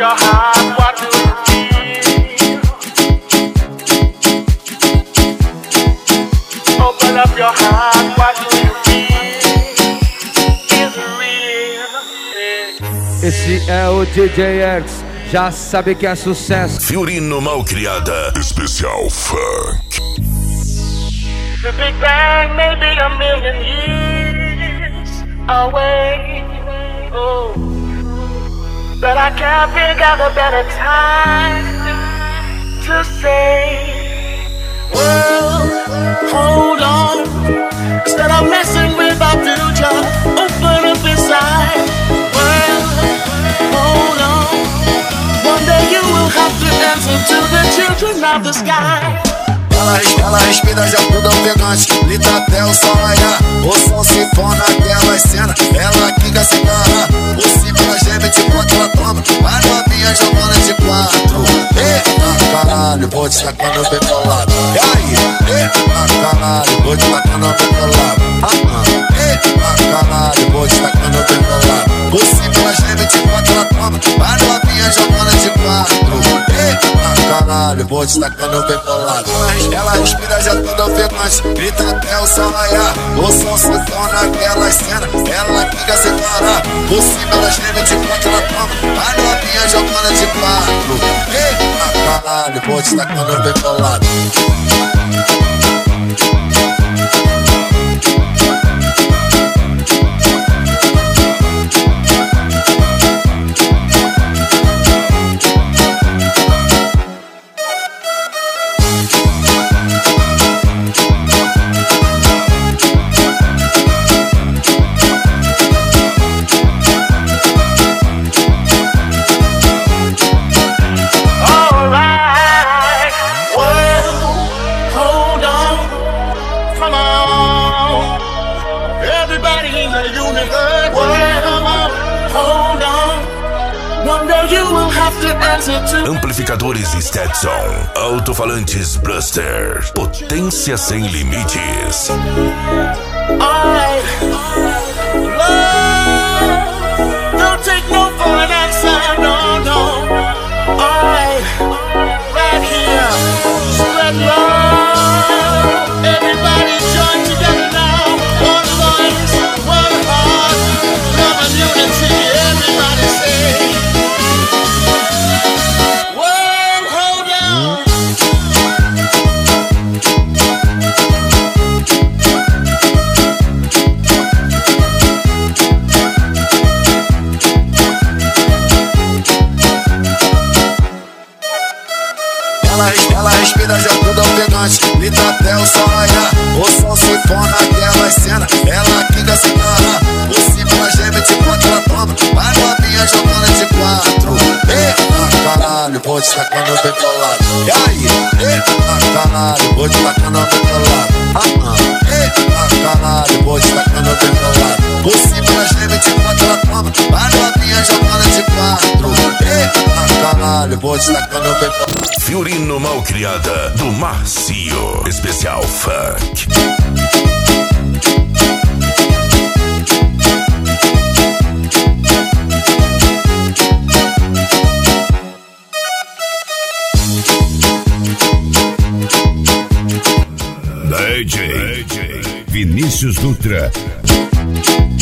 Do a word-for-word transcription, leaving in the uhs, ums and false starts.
your heart, what do you feel? Open up your heart, what do you feel? Is it real? Esse é o D J X, já sabe que é sucesso. Fiorino Malcriada, especial funk. The Big Bang may be a million years away, oh, but I can't think of a better time to say, well, hold on, instead of messing with our future, open up inside. Well, hold on, one day you will have to answer to the children of the sky. Ela, ela respira já tudo ofegante, grita até o sol raiar. O som se for naquela cena, ela quica sem cara. Por cima ela geme de quanto ela toma, a novinha jogando de quatro. Eita caralho, vou te tacando bem bolado. E aí? Eita caralho, vou te tacando bem bolado. Eita caralho, vou te tacando bem bolado. Por cima ela geme de quanto ela toma, a novinha jogando de quatro. Eita caralho, vou te tacando bem bolado. Ela respira já tudo ofegante, grita até o sol raiar. O som se for naquela cena, ela quica sem parar. Por cima ela geme de quanto ela toma, a novinha jogando de quatro. Eita caralho, vou te tacando bem bolado. Amplificadores Stetson, alto-falantes Bruster, potência sem limites. I love, don't take no for an answer, no, no. I, right here, spread love. Everybody join together now. One voice, one heart, love and unity. Everybody say. Ela respira já tudo ofegante, grita até o sol raiar. O som se for naquela cena, ela quica sem parar. Por cima ela geme de quanto ela toma, a novinha jogando de quatro. Eita caralho, vou te tacando bem bolado. E aí? Eita caralho, vou te tacando bem bolado. Eita caralho, vou te tacando bem bolado. Por cima ela geme de quanto ela toma, a novinha jogando de quatro. Eita caralho, vou te tacando bem bolado. Fiorino Malcriada, do Marcio, especial funk. D J Vinícius Dutra.